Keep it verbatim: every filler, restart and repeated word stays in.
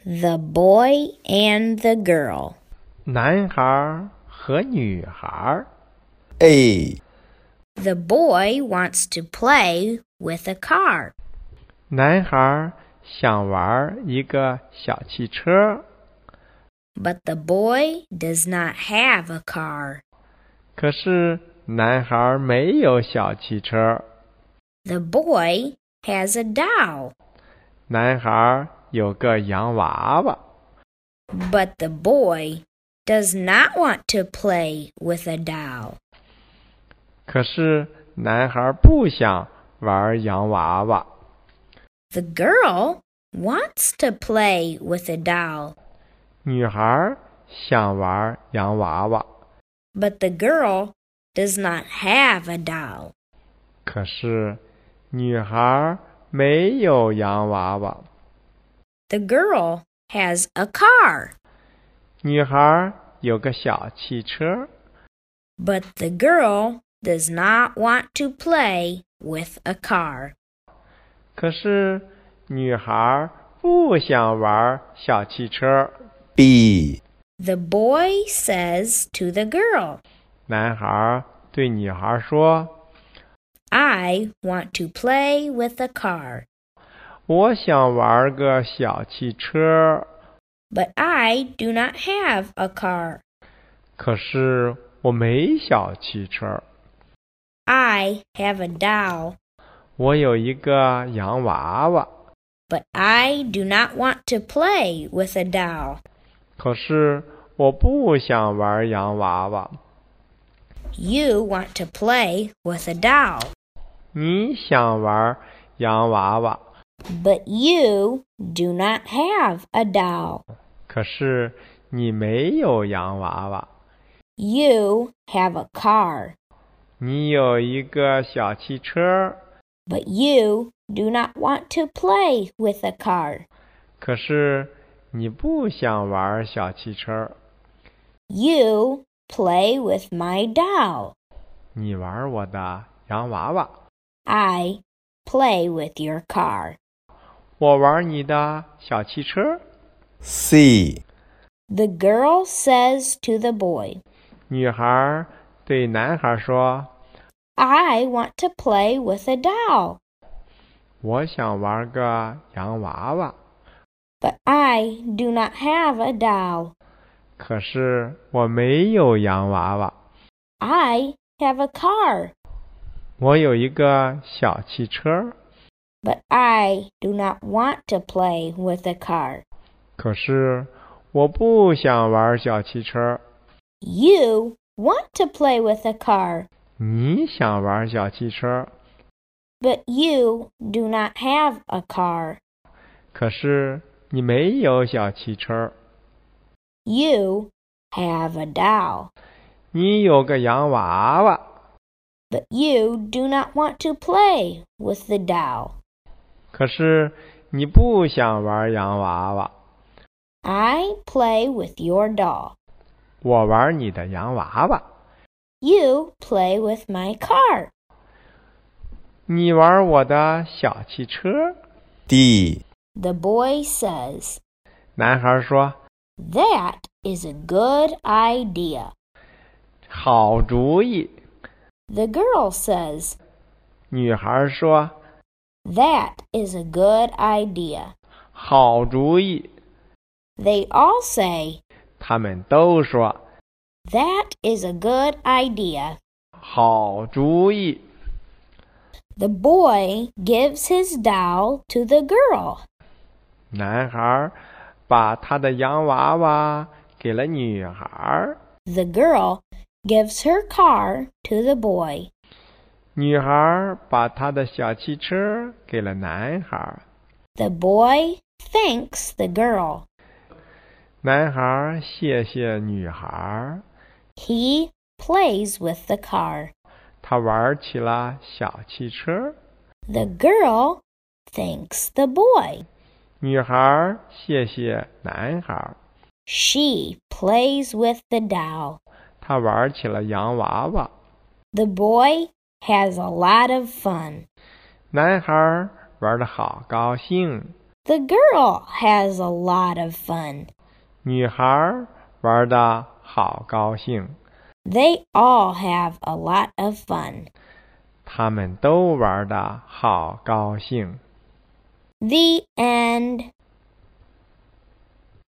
The boy and the girl. 男孩和女孩。 A. The boy wants to play with a car. 男孩想玩一个小汽车， But the boy does not have a car. 可是男孩没有小汽车。 The boy has a doll. 男孩有个洋娃娃， But the boy does not want to play with a doll. 可是男孩不想玩洋娃娃。 The girl wants to play with a doll. 女孩想玩洋娃娃， But the girl does not have a doll. 可是女孩没有洋娃娃。 The girl has a car. 女孩有个小汽车， But the girl does not want to play with a car. 可是女孩不想玩小汽车。 B. The boy says to the girl, 男孩对女孩说， I want to play with a car. 我想玩个小汽车， But I do not have a car. 可是我没小汽车。 I have a doll. 我有一个洋娃娃， But I do not want to play with a doll. 可是我不想玩洋娃娃。 You want to play with a doll. 你想玩洋娃娃， But you do not have a doll. 可是你没有洋娃娃。 You have a car. 你有一个小汽车， But you do not want to play with a car. 可是你不想玩小汽车。 You play with my doll. 你玩我的洋娃娃， I play with your car. 我玩你的小汽车。 C. The girl says to the boy, 女孩对男孩说， I want to play with a doll. 我想玩个洋娃娃， But I do not have a doll. 可是我没有洋娃娃。 I have a car. 我有一个小汽车， But I do not want to play with a car. 可是我不想玩小汽车。 You want to play with a car. 你想玩小汽车， But you do not have a car. 可是你没有小汽车。 You have a doll. 你有个洋娃娃， But you do not want to play with the doll. 可是你不想玩洋娃娃。 I play with your doll. 我玩你的洋娃娃， You play with my car. 你玩我的小汽车。 D. The boy says, 男孩说， That is a good idea. 好主意。 The girl says, 女孩说， That is a good idea. 好主意。 They all say, 他们都说， That is a good idea. 好主意。 The boy gives his doll to the girl. 男孩把他的洋娃娃给了女孩， The girl gives her car to the boy. 女孩把她的小汽车给了男孩。 The boy thanks the girl. 男孩谢谢女孩， He plays with the car. 他玩起了小汽车。 The girl thanks the boy. 女孩谢谢男孩， She plays with the doll. 他玩起了洋娃娃。 The boy has a lot of fun. 男孩玩得好高兴。 The girl has a lot of fun. 女孩玩得好高兴。 They all have a lot of fun. 他们都玩得好高兴。 The end.